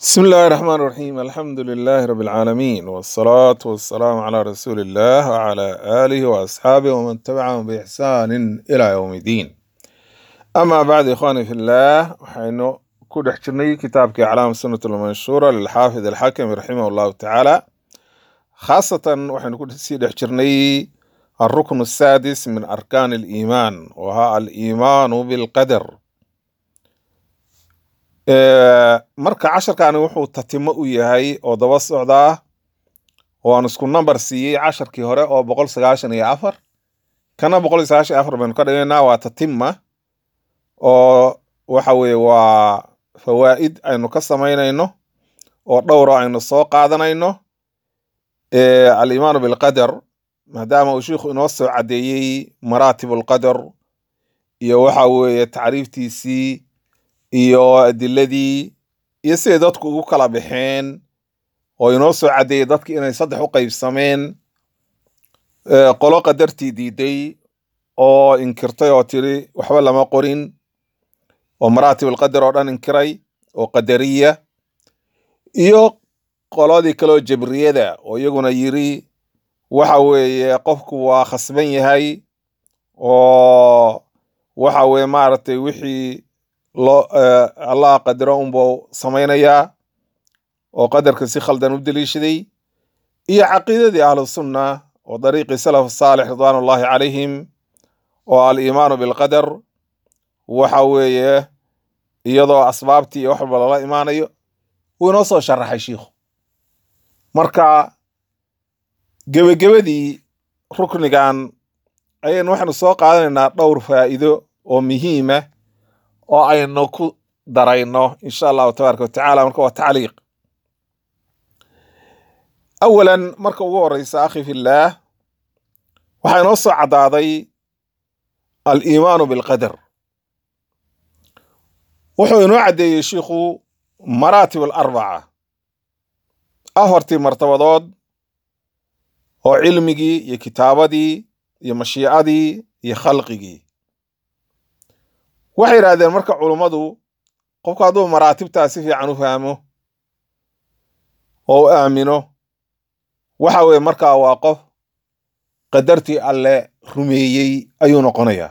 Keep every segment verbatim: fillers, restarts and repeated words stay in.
بسم الله الرحمن الرحيم الحمد لله رب العالمين والصلاة والسلام على رسول الله وعلى آله وأصحابه ومن تبعهم بإحسان إلى يوم الدين أما بعد إخواني في الله وحين كل احترني كتابك أعلام السنة المنشورة للحافظ الحكم رحمه الله تعالى خاصة وحين كل سيد احترني الركن السادس من أركان الإيمان وها الإيمان بالقدر. Ee, marka casharkaani wuxuu tatimo u yahay oo daba socdaa oo aan isku number siiyey casharkii hore oo boqol sagaashan iyo afar kana boqol sagaashan iyo afar baynu ka dhigaynaa waa tatima oo waxa weeye waa fawaa'id aynu ka samaynayno oo dhowra aynu soo qaadanayno ee al-iimaanu bilqadar maadaama uu sheekhu inoo soo cadeeyey maraatibul qadar iyo waxa weeye tacriiftiisii iyo adiladii iyo siday dadku ugu kala baxeen oo inoo soo cadeeyay dadki inay saddex u qaybsameen ee qolo qadartii diiday oo inkirtay oo tiri waxba lama qorin oo maraatib alqadar oo dhan inkiray oo qadariya iyo qoladii kale oo jabriyada oo iyaguna yiri waxa weeye qofku waa khasban yahay oo waxa weeye maaragtay wixii loo Allah qadaro un buu samaynayaa oo qadarka si khaldan u daliishaday iyo caqiidadii ahlus sunna oo dariiqi salaf saalix ridwanullahi calayhim oo al-iimaanu bilqadar waxa weeye iyadoo asbaabtii iyo wax walba lala imaanayo wuu inoo soo sharaxay shiikhu marka gebagabadii ruknigan ayaynu waxaynu soo qaadanaynaa dhowr faa'iido oo muhiima oo aynu ku darayno insha allahu tabaaraka watacaala marka waa tacliiq awalan marka ugu horeysa akhi fillaah waxaa inoo soo caddaaday al-iimaanu bilqadar wuxuu inoo caddeeyey shiikhu maraatib alarbaca afartii martabadood oo cilmigii iyo kitaabadii iyo mashiicadii iyo khalqigii waxay yidhaahdeen marka culummadu qofku hadduu maraatibtaa si fiican u fahmo oo u aamino waxa weeye markaa waa qof qadartii alle rumeeyey ayuu noqonayaa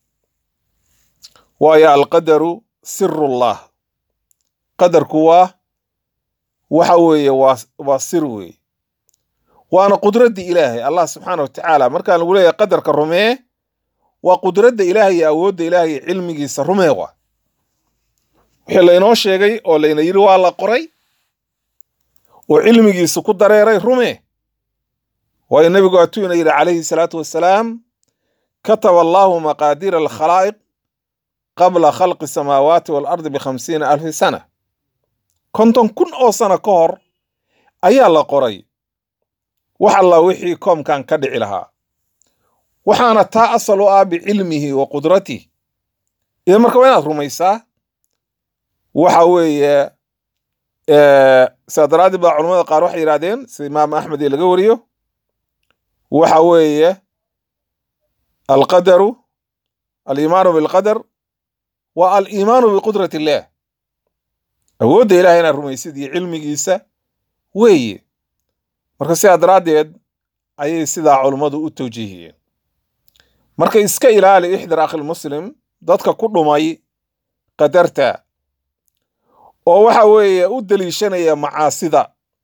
waayo alqadaru sirullah qadarku waa waxa weeye waa waa sir weeye waana qudraddii ilaahay allah subxaana watacaala markaan lagu leeyahay qadarka rumee waa qudradda ilaahay iyo awoodda ilaahay iyo cilmigiisa rumee waa wixii laynoo sheegay oo layna yidhi waa la qoray oo cilmigiisa ku dareeray rumee waayo nebigu waatuu ina yidhi calayhi salaatu wassalaam kataba allahu maqaadiira alkhalaa'iq qabla khalqi samaawaati waalardi bikhamsiina alfi sana konton kun oo sano ka hor ayaa la qoray wax alla wixii koomkan ka dhici lahaa waxaana taa asal u ah bicilmihi wa qudratihi idan marka waa inaad rumaysaa waxa weeye sidaa daraaddeed baa culamada qaar waxay yidhahdeen sida imaam axmed ee laga wariyo waxa weeye alqadaru aliimaanu bilqadar waa aliimaanu biqudrati illaah awoodda ilahay inaad rumaysid iyo cilmigiisa weeye marka sidaa daraaddeed ayay sidaa culummadu u tawjiihiyeen marka iska ilaali ixdar akhil muslim dadka ku dhumay qadarta oo waxa weeye u daliishanaya macaasida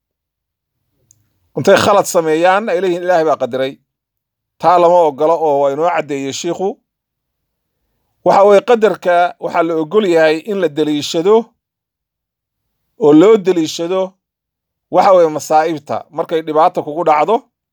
intay khalad sameeyaan ay leeyihiin ilaahay baa qadaray taa lama ogolo oo waa inoo caddeeyey shiikhu waxa weeye qadarka waxaa la ogol yahay in la daliishado oo loo daliishado waxa weeye masaa'ibta markay dhibaata kugu dhacdo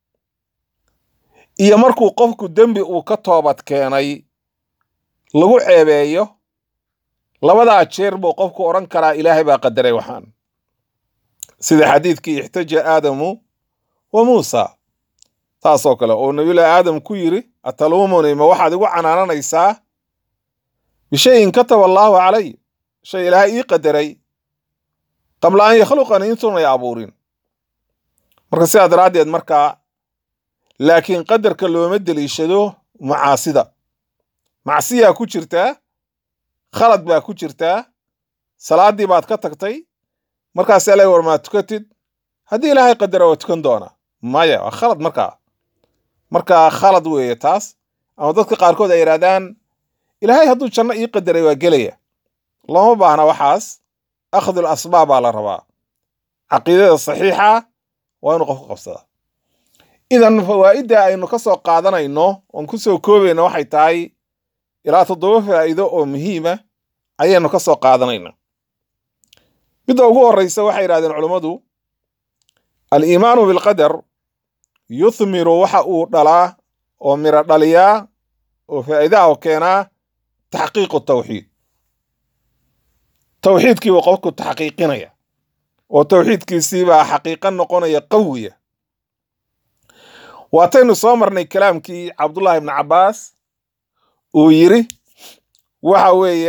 iyo markuu qofku dembi uu ka toobad keenay lagu ceebeeyo labadaa jeer buu qofku odhan karaa ilaahay baa qadaray waxaan sida xadiidkii ixtaja aadamu wa muusa taasoo kale oo nabiyullaahi aadam ku yiri ataluumuni ma waxaad igu canaananaysaa bishayin kataba allaahu calay shay ilaahay ii qadaray qabla an yakhluqanii intuunay abuurin marka sidaa daraaddeed markaa laakiin qadarka looma deliishado macaasida macsiyaa ku jirtaa khalad baa ku jirtaa salaadii baad ka tagtay markaasaa la war maa tukatid haddii ilaahay qadara waa tukan doonaa maya waa khalad markaa markaa khalad weeye taas ama dadka qaarkood ay yidhahdaan ilaahay hadduu janno ii qadaray waa gelaya looma baahna waxaas akhdul asbaab baa la rabaa caqiidada saxiixa waa inuu qofku qabsadaa idan fawaa'idda aynu ka soo qaadanayno oon ku soo koobayno waxay tahay ilaa toddoba faa'iido oo muhiima ayaynu ka soo qaadanayna midda ugu horreysa waxay yidhahdeen culummadu al-iimaanu bilqadar yuthmiru waxa uu dhalaa oo miro dhaliyaa oo faa'iidaha oo keenaa taxqiiqu tawxiid tawxiidkii buu qofku taxqiiqinaya oo tawxiidkiisii baa xaqiiqo noqonaya qawiya waataynu soo marnay kalaamkii cabdullaahi ibni cabbaas uu yiri waxa weeye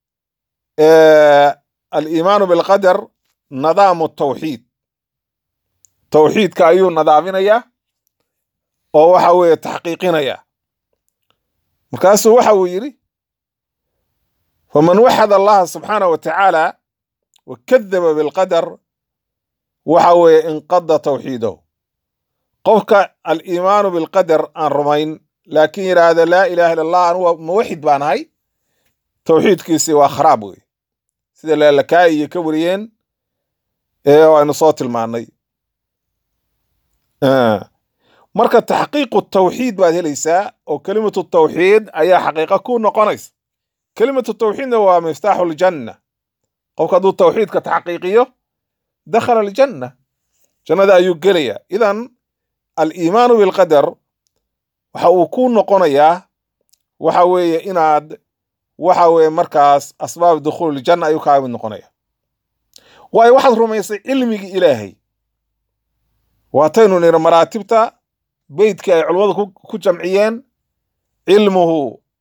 al-iimaanu bilqadar nadaamu tawxiid tawxiidka ayuu nadaaminayaa oo waxa weeye taxqiiqinaya markaasuu waxa uu yidhi faman waxada allaha subxaanahu wa tacaala wa kadaba bilqadar waxa weeye inqada tawxiidahu qofka al-iimaanu bilqadar aan rumayn laakiin yidhaahda laa ilaaha illa allah anugu muwaxid baan ahay tawxiidkiisii waa kharaab wey sida laalakaa'i iyo ka wariyeen ee aynu soo tilmaannay marka taxqiiqu tawxiid baad helaysaa oo kelimatu tawxiid ayaa xaqiiqa ku noqonaysa kelimatu tawxiidna waa miftaaxu ljanna qofka hadduu tawxiidka taxqiiqiyo dakhala aljanna jannada ayuu gelaya idan al-iimaanu bilqadar waxa uu ku noqonayaa waxa weeye inaad waxa weeye markaas asbaab dukhuul janna ayuu kaa mid noqonaya waayo waxaad rumaysay cilmigii ilaahay waataynu niri maraatibta beydkii ay culimmadu ku jamciyeen cilmuhu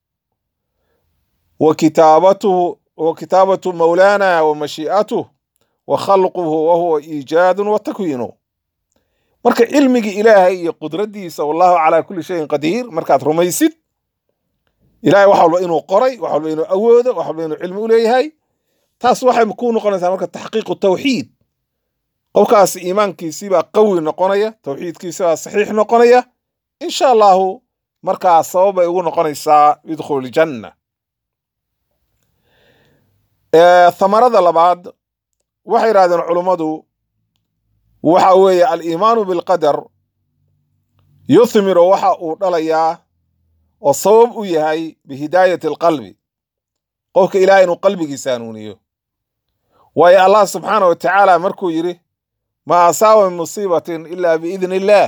wa kitaabatuhu wa kitaabatu mawlaana wa mashii'atuh wa khalquhu wa huwa iijaadun wa takwiinu marka cilmigii ilaahay iyo qudraddiisa wallahu calaa kulli shayin qadiir markaad rumaysid ilaahay wax walba inuu qoray wax walba inuu awoodo wax walba inuu cilmi u leeyahay taas waxay ku noqonaysaa marka taxqiiqu tawxiid qofkaas iimaankiisii baa qawi noqonaya tawxiidkiisii baa saxiix noqonaya insha allahu markaas sabab bay ugu noqonaysaa idkhul janna thamarada labaad waxay yidhahdeen culummadu waxa weeye al-iimaanu bilqadar yuthmiru waxa uu dhalayaa oo sabab u yahay bihidaayati alqalbi qofka ilaahay inuu qalbigiisa hanuuniyo waayo allah subxaanahu wa tacaala markuu yidhi maa asaaba min musiibatin ilaa biidni illaah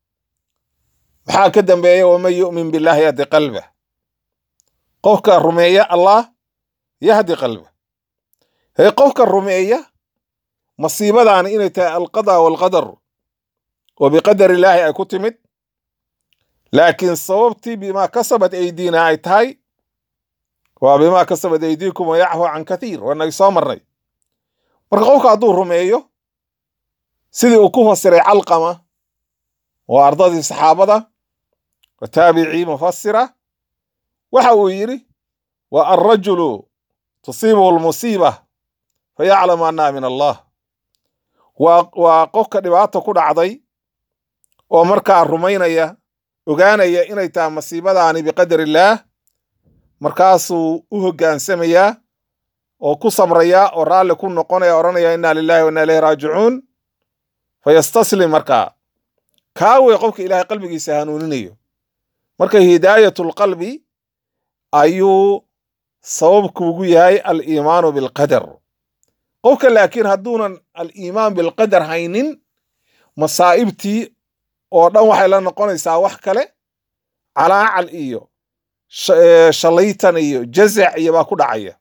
maxaa ka dambeeya waman yu'min billahi yahdi qalbah qofka rumeeya allah yahdi qalbah hey qofka rumeeya masiibadaani inay tahay alqadaa waalqadar oo biqadar illaahi ay ku timid laakiin sababtii bimaa kasabat aydiina ay tahay waa bimaa kasabat aydiikum wa yacfu can kathiir waanay soo marnay marka qofka hadduu rumeeyo sidii uu ku fasiray calqama oo ardadii saxaabada wa taabicii mufasira waxa uu yidhi wa alrajulu tusiibuhu lmusiiba fayaclamu annaha min allah waa waa qofka dhibaata ku dhacday oo markaa rumaynaya ogaanaya inay tahay masiibadaani biqadar illaah markaasuu u hogaansamayaa oo ku samrayaa oo raalli ku noqonaya odhanaya inna lillahi wa inna ilayhi raajicuun fayastaslim markaa kaa wey qofka ilaahay qalbigiisa hanuuninayo marka hidaayatulqalbi ayuu sababkuugu yahay al-iimaanu bilqadar qofka laakiin hadduunan al-iimaan bilqadar haynin masaa'ibtii oo dhan waxay la noqonaysaa wax kale calaacal iyo shalaytan iyo jazac iyo baa ku dhacaya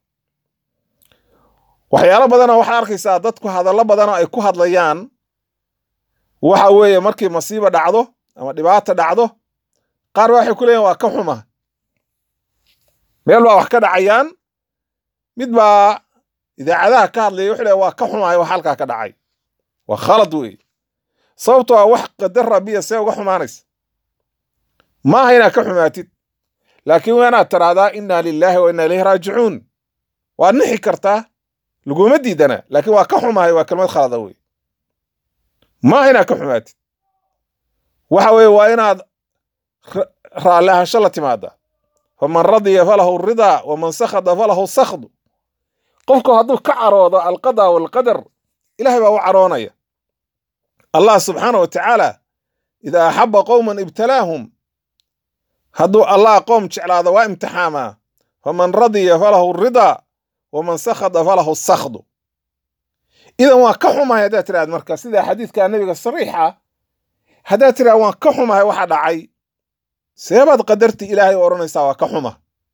waxyaalo badanoo waxaad arkaysaa dadku hadallo badanoo ay ku hadlayaan waxa weeye markii masiiba dhacdo ama dhibaata dhacdo qaar ba waxay ku leeyihin waa ka xuma meel baa wax ka dhacayaan mid baa idaacadaha ka hadlaya wuxuu leeyahay waa ka xumahay wax halkaa ka dhacay waa khalad weeye sababto waa wax qadar rabbiya see uga xumaanaysa maaha inaad ka xumaatid laakiin waa inaad tiraahdaa inna lillahi wa inna ilayhi raajicuun waad nixi kartaa laguma diidana laakiin waa ka xumahay waa kelmad khalada wey ma inaad ka xumaatid waxa weeye waa inaad raalli ahaansho la timaada faman radiya falahu ridaa waman sakhada falahu sakhdu qofku hadduu ka caroodo alqadaa walqadar ilahay baa u caroonaya allah subxaana wa tacaala idaa axaba qowman ibtalaahum hadduu allah qoom jeclaado waa imtixaamaa faman radiya falahu ridaa waman sakhada falahu sakhdu idan waan ka xumahay haddaad tiraahd marka sida xadiidka nabiga sariixa haddaad tiraahd waan ka xumahay waxa dhacay seebaad qadarti ilaahay odhanaysaa waa ka xuma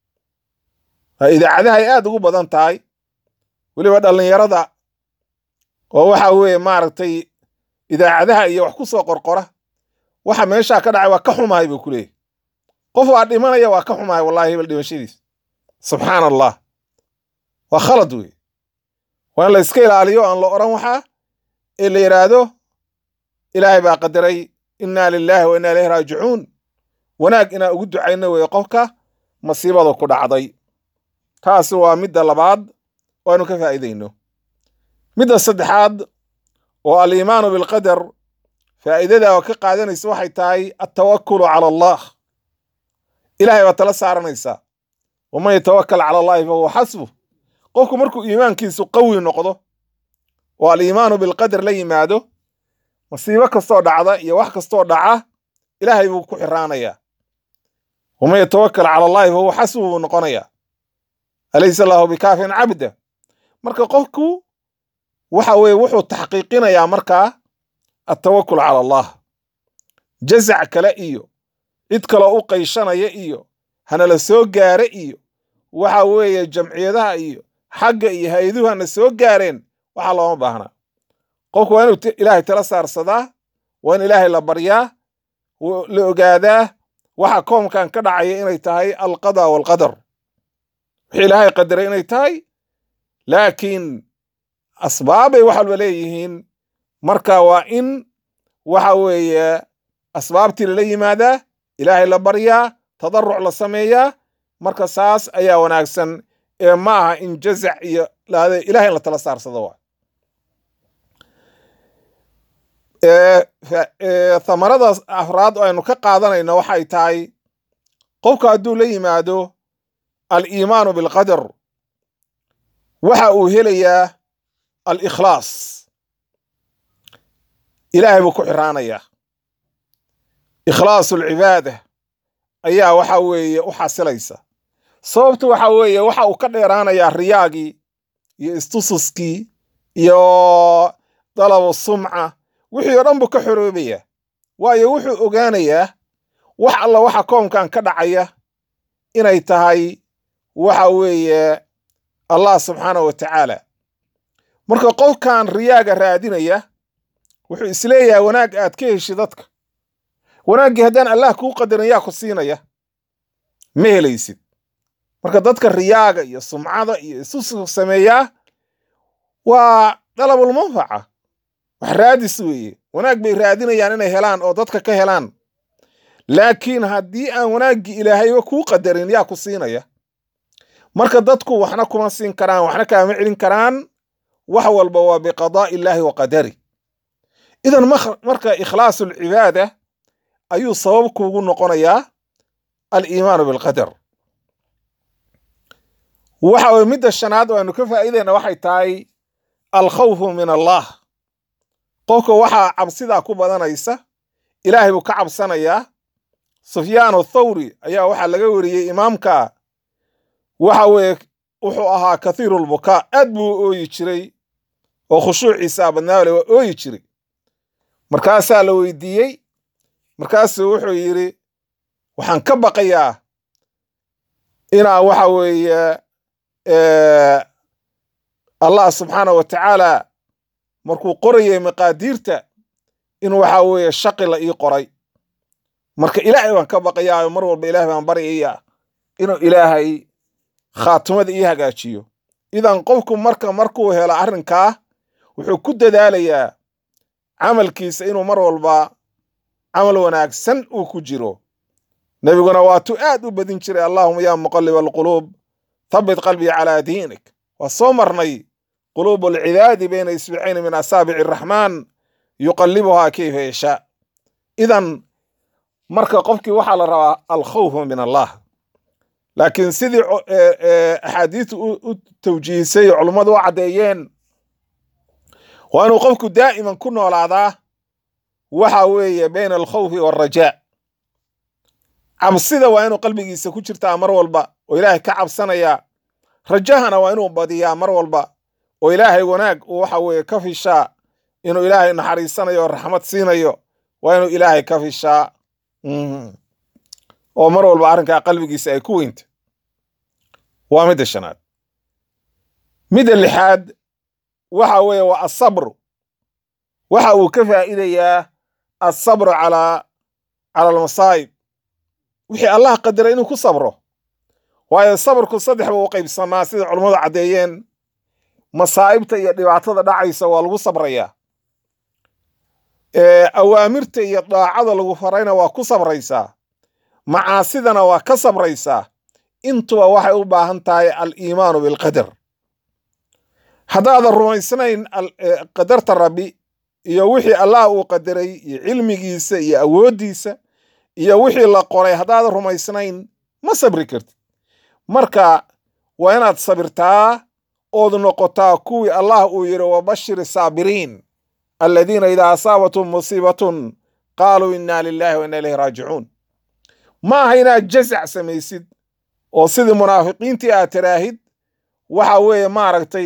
idaacadaha ay aad ugu badan tahay weliba dhallinyarada oo waxa weeye maaragtay idaacadaha iyo wax ku soo qorqora waxa meeshaa ka dhacay waa ka xumahay buu ku leeyahy qof waa dhimanaya waa ka xumahay wallahi hebel dhimashadiis subxaana allah waa khalad wey waa in la iska ilaaliyo aan la odhan waxaa ee la yidhaahdo ilaahay baa qadaray innaa lilaahi wa innaa ilayhi raajicuun wanaag inaan ugu ducayno weeye qofka masiibada ku dhacday taasi waa midda labaad oo aynu ka faa'iidayno midda saddexaad oo aliimaanu bilqadar faa'iidada oo ka qaadanaysa waxay tahay attawakulu cala allah ilaahay baa tala saaranaysaa waman yatawakkal cala allahi fa huwa xasbuh qofku markuu iimaankiisu qawi noqdo oo aliimaanu bilqadar la yimaado masiibo kastoo dhacda iyo wax kastoo dhaca ilaahay buu ku xiraanayaa waman yatawakkal cala allahi fa huwa xasbuh buu noqonayaa alaysa allahu bikaafin cabda marka qofku waxa weeye wuxuu taxqiiqinayaa markaa attawakul cala allah jazac kale iyo cid kaloo u qayshanaya iyo hanala soo gaare iyo waxa weeye jamciyadaha iyo xagga iyo hay-aduhu hana soo gaareen waxa looma baahnaa qofku waa inuu ilaahay tala saarsadaa waa in ilaahay la baryaa la ogaadaa waxa koomkan ka dhacaya inay tahay alqada walqadar wixii ilaahay qadaray inay tahay laakiin asbaabay wax walba leeyihiin marka waa in waxa weeye asbaabtii lala yimaadaa ilaahay la baryaa tadaruc la sameeyaa marka saas ayaa wanaagsan ee ma aha in jazac iyo ilaahay in la tala saarsado waa thamarada afraad oo aynu ka qaadanayno waxay tahay qofka hadduu la yimaado aliimaanu bilqadar waxa uu helayaa alikhlaas ilaahay buu ku xiraanayaa ikhlaasu alcibaada ayaa waxa weeye u xasilaysa sababtu waxa weeye waxa uu ka dheeraanayaa riyaagii iyo istususkii iyo dalabu sumca wixii oo dhan buu ka xoroobayaa waayo wuxuu ogaanayaa wax alla waxa koomkan ka dhacaya inay tahay waxa weeye allah subxaanahu wa tacaala marka qofkan riyaaga raadinaya wuxuu isleeyahay wanaag aad ka heshi dadka wanaaggii haddaan allah kuu qadarin yaa ku siinaya ma helaysid marka dadka riyaaga iyo sumcada iyo isu sameeyaa waa dalabulmanfaca wax raadis weeye wanaag bay raadinayaan inay helaan oo dadka ka helaan laakiin haddii aan wanaaggii ilaahayba kuu qadarin yaa ku siinaya marka dadku waxna kuma siin karaan waxna kaama celin karaan wax walba waa biqadaa'i illaahi wa qadari idan marka ikhlaasu alcibaada ayuu sabab kuugu noqonayaa aliimaanu bilqadar waxa way midda shanaad oo aynu ka faa'iidayna waxay tahay alkhawfu min allah qofka waxaa cabsidaa ku badanaysa ilaahay buu ka cabsanayaa sufyaanu thawri ayaa waxaa laga wariyey imaamka waxa weeye wuxuu ahaa kathiiru lbukaa aad buu u ooyi jiray oo khushuuciisa badnaale waa ooyi jiray markaasaa la weydiiyey markaasuu wuxuu yidhi waxaan ka baqayaa inaa waxa weeye allah subxaanahu wa tacaala markuu qorayay maqaadiirta in waxa weeye shaqi la ii qoray marka ilaahay baan ka baqayaa mar walba ilaahay baan baryayaa inuu ilaahay khaatimada ii hagaajiyo idan qofku marka markuu helo arrinkaa wuxuu ku dadaalayaa camalkiisa inuu mar walba camal wanaagsan uu ku jiro nabiguna waatuu aad u badin jiray allahuma yaa muqallib alquluub thabbit qalbii calaa diinik waa soo marnay quluubu alcibaadi bayna isbicayni min asaabici araxmaan yuqallibuhaa kayfa yashaa. idan marka qofkii waxaa la rabaa alkhawfu min allah, laakiin sidii axaadiistu u tawjiihisay culummadu u caddeeyeen waa inuu qofku daa'iman ku noolaadaa waxa weeye bayna alkhawfi waalrajaa. cabsida waa inuu qalbigiisa ku jirtaa mar walba oo ilaahay ka cabsanaya, rajahana waa inuu badiyaa mar walba oo ilaahay wanaag uu waxa weeye ka fishaa, inuu ilaahay naxariisanayo oo raxmad siinayo waa inuu ilaahay ka fishaa oo mar walba arrinkaa qalbigiisa ay ku weynta. waa midda shanaad. midda lixaad waxa weeye waa asabru. waxa uu ka faa'iidayaa asabru calaa cala almasaa'ib, wixii allah qadaray inuu ku sabro. waayo sabrku saddex buu u qaybsamaa sida culummadu caddeeyeen. masaa'ibta iyo dhibaatada dhacaysa waa lagu sabrayaa, awaamirta iyo daacada lagu farayna waa ku sabraysaa, macaasidana waa ka sabraysaa. intuba waxay u baahan tahay aliimaanu bilqadar. haddaadan rumaysnayn qadarta rabbi iyo wixii allah uu qadaray iyo cilmigiisa iyo awooddiisa iyo wixii la qoray, haddaadan rumaysnayn ma sabri kartid. marka waa inaad sabirtaa ood noqotaa kuwii allah uu yidhi wabashir saabiriin aladiina idaa asaabatum musiibatun qaaluu inna lillahi wa inna ilayhi raajicuun. ma aha inaad jazac samaysid oo sidii munaafiqiintii aad tiraahid waxa weeye maaragtay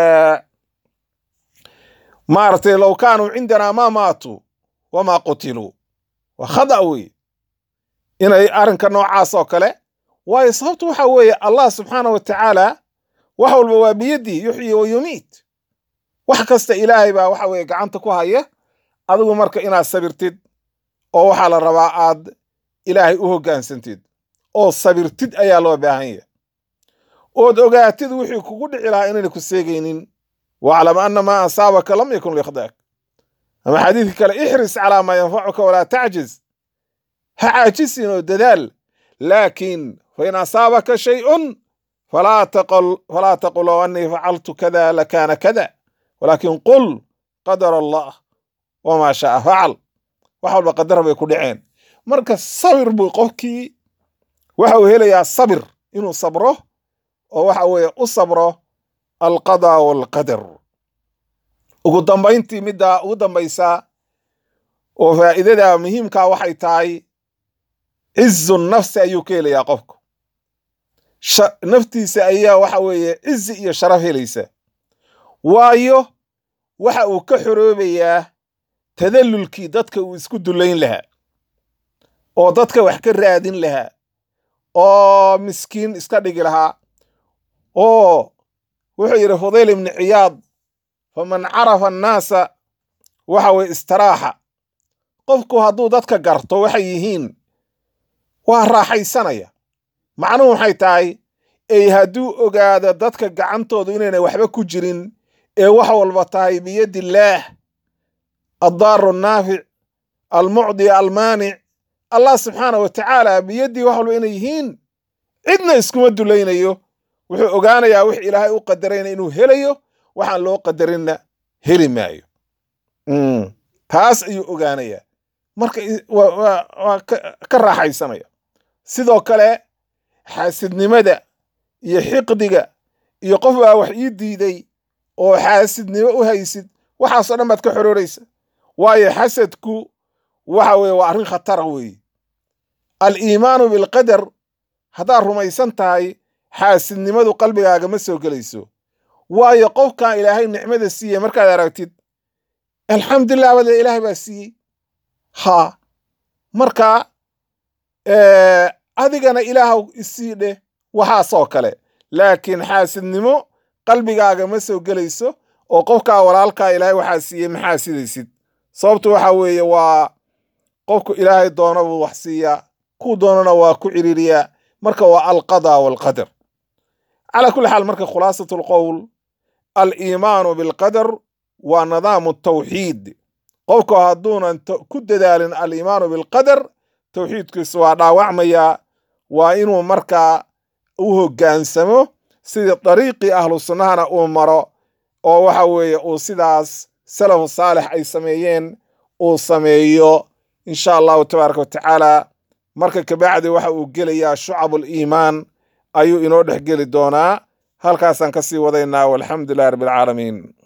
maaragtay low kaanuu cindanaa maa maatuu wamaa qutiluu. waa khada wey inay arrinka noocaas oo kale, waayo sababtu waxa weeye allah subxaana wa tacaala wax walba waa biyadii yuxyi wa yumiit. wax kasta ilaahay baa waxa weeye gacanta ku haya. adigu marka inaad sabirtid oo waxaa la rabaa aad ilaahay u hoggaansantid oo sabirtid ayaa loo baahan yahay, ood ogaatid wixii kugu dhici lahaa inayna ku seegaynin. waclam anna maa asaabaka lam yakun liyakhdaak. ama xadiidka kale, ixris calaa maa yanfacuka walaa tacjiz. ha caajisin oo dadaal, laakiin fain asaabaka shayun falaa taqul falaa taqul low annii facaltu kada lakaana kada, walaakin qul qadara allah wamaa shaaa facal. wax walba qadar bay ku dhaceen. marka sabir buu qofkii waxa uu helayaa sabir inuu sabro oo waxa weeye u sabro alqadaa waalqadar. ugu dambayntii midda ugu dambaysa oo faa'iidada muhiimkaa waxay tahay cizu nafsi ayuu ka helayaa qofku. naftiisa ayaa waxa weeye cizi iyo sharaf helaysa, waayo waxa uu ka xoroobayaa tadallulkii dadka uu isku dullayn lahaa oo dadka wax ka raadin lahaa oo miskiin iska dhigi lahaa. oo wuxuu yidhi fudayl ibni ciyaad, faman carafa annaasa waxa weye istiraaxa. qofku hadduu dadka garto waxay yihiin waa raaxaysanaya. macnuhu waxay tahay ey hadduu ogaado dadka gacantoodu inayna waxba ku jirin ee wax walba tahay biyadillaah addaaru annaafic almucdi almaanic, allah subxaana wa tacaala biyaddii wax walba inay yihiin, cidna iskuma dulaynayo. wuxuu ogaanayaa wix ilaahay u qadarayna inuu helayo, waxaan loo qadarinna heli maayo. taas ayuu ogaanayaa, marka waa ka raaxaysanaya. sidoo kale xaasidnimada iyo xiqdiga iyo qof baa wax ii diiday oo xaasidnimo u haysid, waxaasoo dhan baad ka xorooraysa. waayo xasadku waxa weye waa arrin khatara weeye. aliimaanu bilqadar haddaad rumaysan tahay, xaasidnimadu qalbigaaga ma soo gelayso. waayo qofkan ilaahay nicmada siiyey markaad aragtid, alxamdulilah wada ilaahay baa siiyey. ha marka adigana ilaahw isii dheh waxaasoo kale. laakiin xaasidnimo qalbigaaga ma soo gelayso oo qofkaa walaalkaa ilaahay waxaa siiyey maxaa sidaysid. sababtu waxa weeye waa qofku ilaahay doona buu wax siiyaa, kuu doonana waa ku ciriiriyaa. marka waa alqadaa waalqadar. calaa kulli xaal, marka khulaasatu lqowl, aliimaanu bilqadar waa nidaamu tawxiid. qofku hadduunan ku dadaalin aliimaanu bilqadar, tawxiidkiisu waa dhaawacmayaa. waa inuu markaa u hoggaansamo sidii dariiqii ahlu sunnahana uu maro oo waxa weeye uu sidaas salafu saalix ay sameeyeen uu sameeyo insha allahu tabaaraka watacaala. marka kabacdi waxa uu gelayaa shucabul iimaan ayuu inoo dhex geli doonaa. halkaasaan kasii wadaynaa walxamdu lillahi rabbil caalamiin.